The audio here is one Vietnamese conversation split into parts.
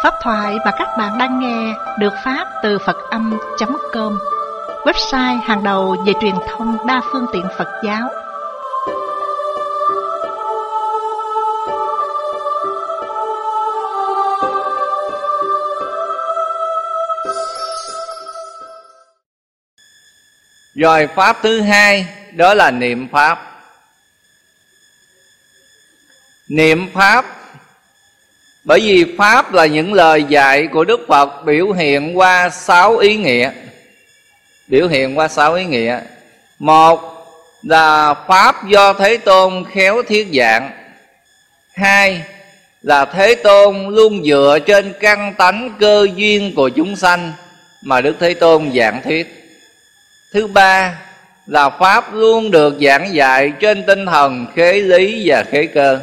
Pháp thoại mà các bạn đang nghe được phát từ Phật-âm.com, website hàng đầu về truyền thông đa phương tiện Phật giáo. Rồi pháp thứ hai đó là niệm pháp. Niệm pháp bởi vì pháp là những lời dạy của Đức Phật biểu hiện qua 6 ý nghĩa. Biểu hiện qua 6 ý nghĩa. Một là pháp do Thế Tôn khéo thuyết giảng. Hai là Thế Tôn luôn dựa trên căn tánh cơ duyên của chúng sanh mà Đức Thế Tôn giảng thuyết. Thứ ba là pháp luôn được giảng dạy trên tinh thần khế lý và khế cơ.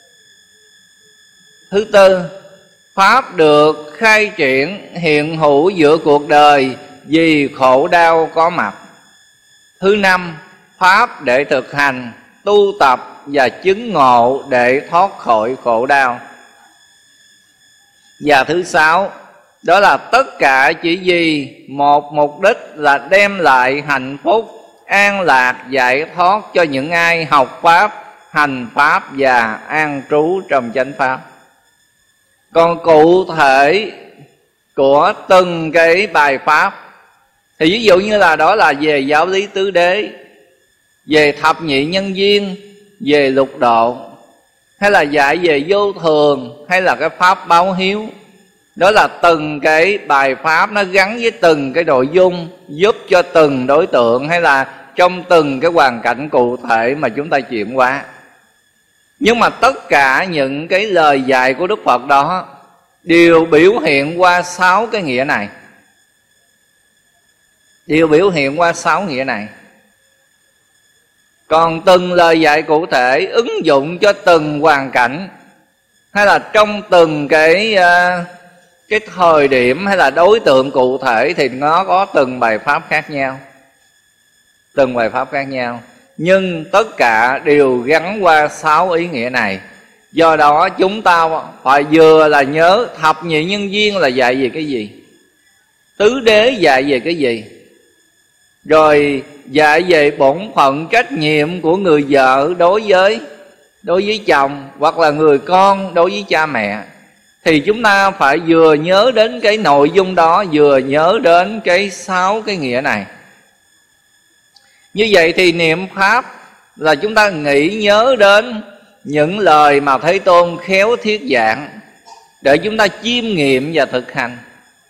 Thứ tư, pháp được khai triển hiện hữu giữa cuộc đời vì khổ đau có mặt. Thứ năm, pháp để thực hành, tu tập và chứng ngộ để thoát khỏi khổ đau. Và thứ sáu, đó là tất cả chỉ vì một mục đích là đem lại hạnh phúc, an lạc, giải thoát cho những ai học pháp, hành pháp và an trú trong chánh pháp. Còn cụ thể của từng cái bài pháp thì ví dụ như là đó là về giáo lý tứ đế, về thập nhị nhân duyên, về lục độ, hay là dạy về vô thường, hay là cái pháp báo hiếu. Đó là từng cái bài pháp nó gắn với từng cái nội dung, giúp cho từng đối tượng hay là trong từng cái hoàn cảnh cụ thể mà chúng ta chuyển qua. Nhưng mà tất cả những cái lời dạy của Đức Phật đó đều biểu hiện qua 6 cái nghĩa này. Đều biểu hiện qua 6 nghĩa này. Còn từng lời dạy cụ thể ứng dụng cho từng hoàn cảnh, hay là trong từng cái thời điểm hay là đối tượng cụ thể thì nó có từng bài pháp khác nhau. Từng bài pháp khác nhau, nhưng tất cả đều gắn qua 6 ý nghĩa này. Do đó chúng ta phải vừa là nhớ thập nhị nhân duyên là dạy về cái gì, tứ đế dạy về cái gì, rồi dạy về bổn phận trách nhiệm của người vợ đối với chồng, hoặc là người con đối với cha mẹ. Thì chúng ta phải vừa nhớ đến cái nội dung đó, vừa nhớ đến cái 6 cái nghĩa này. Như vậy thì niệm pháp là chúng ta nghĩ nhớ đến những lời mà Thế Tôn khéo thuyết giảng để chúng ta chiêm nghiệm và thực hành.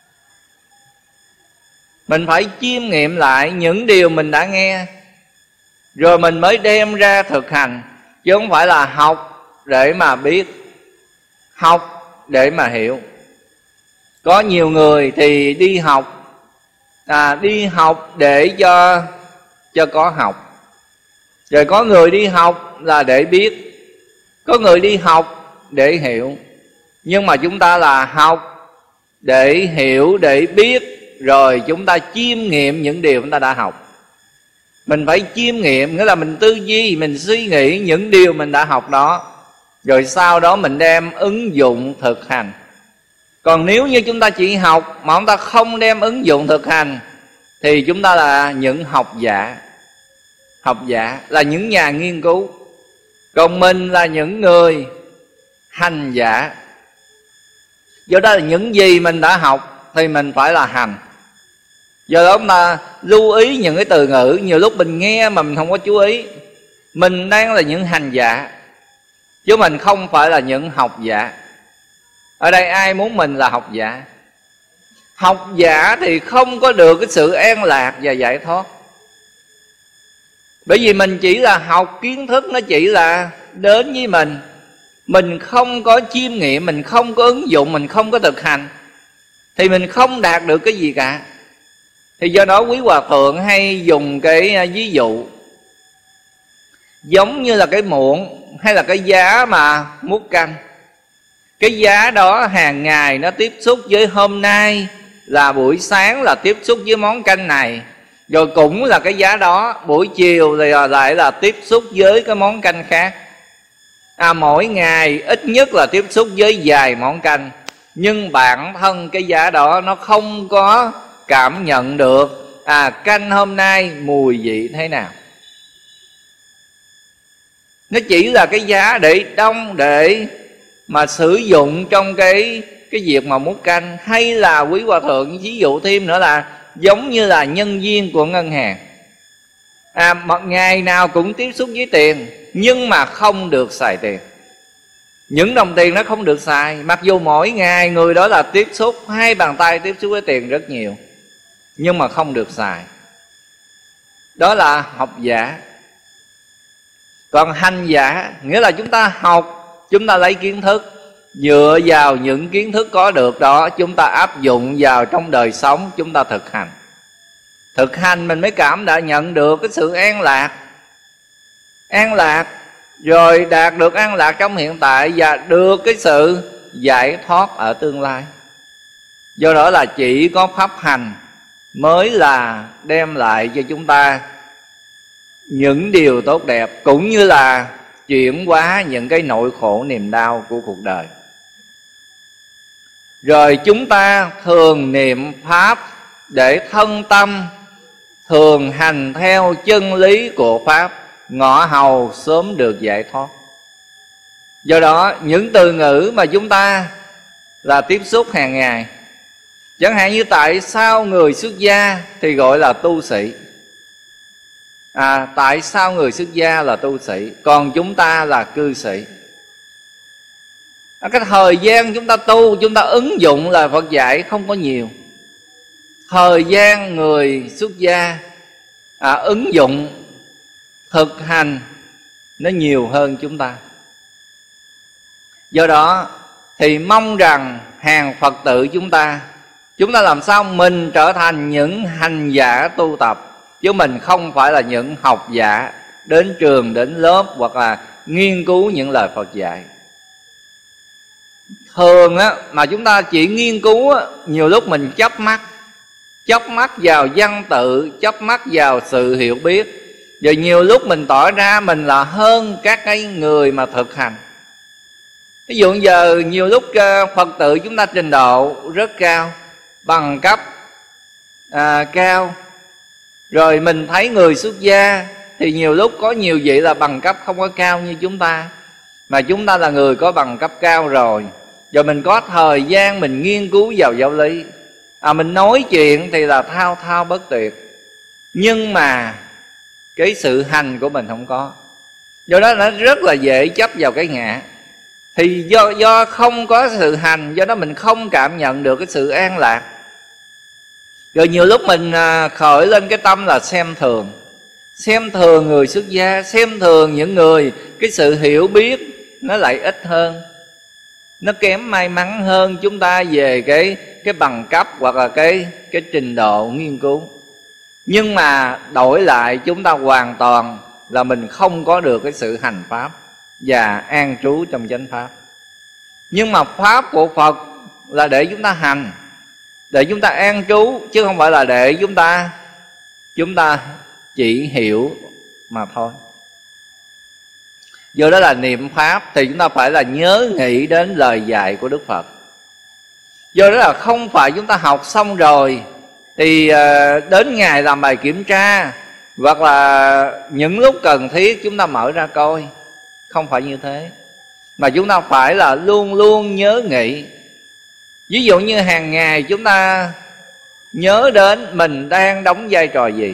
Mình phải chiêm nghiệm lại những điều mình đã nghe, rồi mình mới đem ra thực hành. Chứ không phải là học để mà biết, học để mà hiểu. Có nhiều người thì đi học để cho có học. Rồi có người đi học là để biết, có người đi học để hiểu. Nhưng mà chúng ta là học để hiểu, để biết, rồi chúng ta chiêm nghiệm những điều chúng ta đã học. Mình phải chiêm nghiệm, nghĩa là mình tư duy, mình suy nghĩ những điều mình đã học đó, rồi sau đó mình đem ứng dụng thực hành. Còn nếu như chúng ta chỉ học mà chúng ta không đem ứng dụng thực hành thì chúng ta là những học giả. Học giả là những nhà nghiên cứu, còn mình là những người hành giả. Do đó là những gì mình đã học thì mình phải là hành. Do đó mà lưu ý những cái từ ngữ, nhiều lúc mình nghe mà mình không có chú ý. Mình đang là những hành giả, chứ mình không phải là những học giả. Ở đây ai muốn mình là học giả? Học giả thì không có được cái sự an lạc và giải thoát. Bởi vì mình chỉ là học kiến thức, nó chỉ là đến với mình. Mình không có chiêm nghiệm, mình không có ứng dụng, mình không có thực hành thì mình không đạt được cái gì cả. Thì do đó quý hòa thượng hay dùng cái ví dụ giống như là cái muỗng hay là cái giá mà múc canh. Cái giá đó hàng ngày nó tiếp xúc với hôm nay là buổi sáng là tiếp xúc với món canh này, rồi cũng là cái giá đó buổi chiều thì lại là tiếp xúc với cái món canh khác. Mỗi ngày ít nhất là tiếp xúc với vài món canh. nhưng bản thân cái giá đó nó không có cảm nhận được canh hôm nay mùi vị thế nào. Nó chỉ là cái giá để đông, để mà sử dụng trong cái việc mà múc canh. Hay là quý hòa thượng ví dụ thêm nữa là giống như là nhân viên của ngân hàng, một ngày nào cũng tiếp xúc với tiền, nhưng mà không được xài tiền. Những đồng tiền nó không được xài, mặc dù mỗi ngày người đó là tiếp xúc, 2 bàn tay tiếp xúc với tiền rất nhiều, nhưng mà không được xài. Đó là học giả. Còn hành giả nghĩa là chúng ta học, chúng ta lấy kiến thức, dựa vào những kiến thức có được đó, chúng ta áp dụng vào trong đời sống, chúng ta thực hành. Thực hành mình mới nhận được cái sự an lạc. An lạc rồi đạt được an lạc trong hiện tại, và được cái sự giải thoát ở tương lai. Do đó là chỉ có pháp hành mới là đem lại cho chúng ta những điều tốt đẹp, cũng như là chuyển hóa những cái nỗi khổ niềm đau của cuộc đời. Rồi chúng ta thường niệm pháp để thân tâm thường hành theo chân lý của pháp, ngõ hầu sớm được giải thoát. Do đó những từ ngữ mà chúng ta là tiếp xúc hàng ngày, chẳng hạn như tại sao người xuất gia thì gọi là tu sĩ, tại sao người xuất gia là tu sĩ, còn chúng ta là cư sĩ. Cái thời gian chúng ta tu, chúng ta ứng dụng là Phật dạy không có nhiều. Thời gian người xuất gia ứng dụng thực hành nó nhiều hơn chúng ta. Do đó thì mong rằng hàng Phật tử chúng ta làm sao mình trở thành những hành giả tu tập, chứ mình không phải là những học giả đến trường, đến lớp hoặc là nghiên cứu những lời Phật dạy. Thường mà chúng ta chỉ nghiên cứu nhiều lúc mình chớp mắt vào văn tự, chớp mắt vào sự hiểu biết, rồi nhiều lúc mình tỏ ra mình là hơn các cái người mà thực hành. Ví dụ giờ nhiều lúc Phật tử chúng ta trình độ rất cao, bằng cấp cao, rồi mình thấy người xuất gia thì nhiều lúc có nhiều vị là bằng cấp không có cao như chúng ta, mà chúng ta là người có bằng cấp cao rồi mình có thời gian mình nghiên cứu vào giáo lý, mình nói chuyện thì là thao thao bất tuyệt, nhưng mà cái sự hành của mình không có. Do đó nó rất là dễ chấp vào cái ngã. Thì do không có sự hành, do đó mình không cảm nhận được cái sự an lạc. Rồi nhiều lúc mình khởi lên cái tâm là xem thường người xuất gia, xem thường những người cái sự hiểu biết nó lại ít hơn, nó kém may mắn hơn chúng ta về cái bằng cấp hoặc là cái trình độ nghiên cứu. Nhưng mà đổi lại chúng ta hoàn toàn là mình không có được cái sự hành pháp và an trú trong chánh pháp. Nhưng mà pháp của Phật là để chúng ta hành, để chúng ta an trú, chứ không phải là để chúng ta chỉ hiểu mà thôi. Do đó là niệm pháp thì chúng ta phải là nhớ nghĩ đến lời dạy của Đức Phật. Do đó là không phải chúng ta học xong rồi thì đến ngày làm bài kiểm tra, hoặc là những lúc cần thiết chúng ta mở ra coi. Không phải như thế, mà chúng ta phải là luôn luôn nhớ nghĩ. Ví dụ như hàng ngày chúng ta nhớ đến mình đang đóng vai trò gì.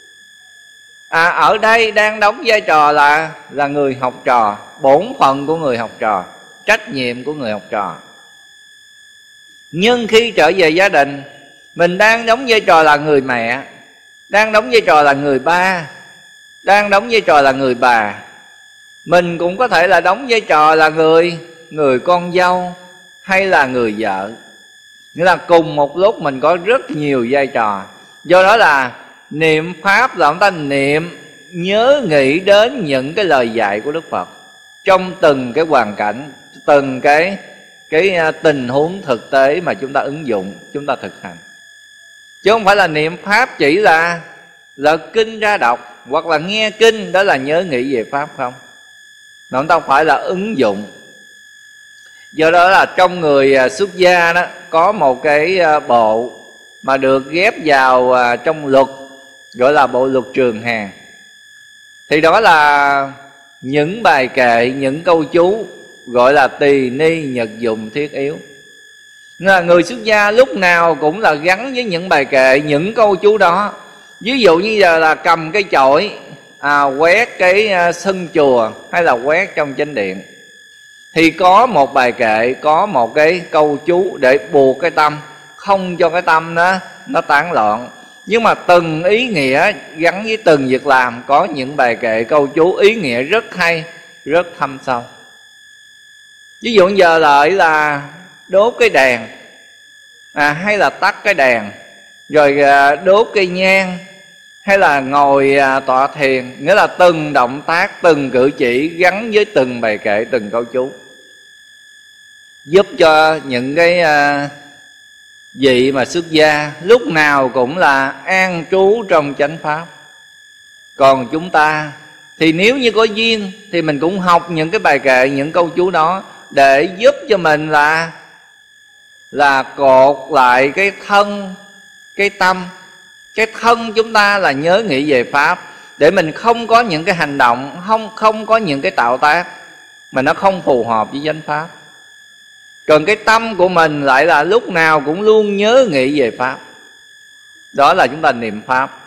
Ở đây đang đóng vai trò là người học trò, bổn phận của người học trò, trách nhiệm của người học trò. Nhưng khi trở về gia đình, mình đang đóng vai trò là người mẹ, đang đóng vai trò là người ba, đang đóng vai trò là người bà. Mình cũng có thể là đóng vai trò là người con dâu hay là người vợ. Nghĩa là cùng một lúc mình có rất nhiều vai trò. Do đó là niệm pháp là chúng ta niệm nhớ nghĩ đến những cái lời dạy của Đức Phật trong từng cái hoàn cảnh, từng cái tình huống thực tế mà chúng ta ứng dụng, chúng ta thực hành. Chứ không phải là niệm pháp chỉ là kinh ra đọc hoặc là nghe kinh, đó là nhớ nghĩ về pháp không. Mà chúng ta phải là ứng dụng. Do đó là trong người xuất gia đó có một cái bộ mà được ghép vào trong luật, gọi là bộ luật Trường Hàn. Thì đó là những bài kệ, những câu chú gọi là tỳ ni nhật dụng thiết yếu. Nên là người xuất gia lúc nào cũng là gắn với những bài kệ, những câu chú đó. Ví dụ như giờ là cầm cái chổi quét cái sân chùa hay là quét trong chánh điện, thì có một bài kệ, có một cái câu chú để buộc cái tâm, không cho cái tâm nó tán loạn. Nhưng mà từng ý nghĩa gắn với từng việc làm, có những bài kệ câu chú ý nghĩa rất hay, rất thâm sâu. Ví dụ giờ lợi là đốt cái đèn hay là tắt cái đèn, rồi đốt cây nhang, hay là ngồi tọa thiền, nghĩa là từng động tác, từng cử chỉ gắn với từng bài kệ, từng câu chú, giúp cho những cái vị mà xuất gia lúc nào cũng là an trú trong chánh pháp. Còn chúng ta thì nếu như có duyên thì mình cũng học những cái bài kệ, những câu chú đó để giúp cho mình là cột lại cái thân, cái tâm. Cái thân chúng ta là nhớ nghĩ về pháp, để mình không có những cái hành động, không có những cái tạo tác mà nó không phù hợp với chánh pháp. Còn cái tâm của mình lại là lúc nào cũng luôn nhớ nghĩ về pháp. Đó là chúng ta niệm pháp.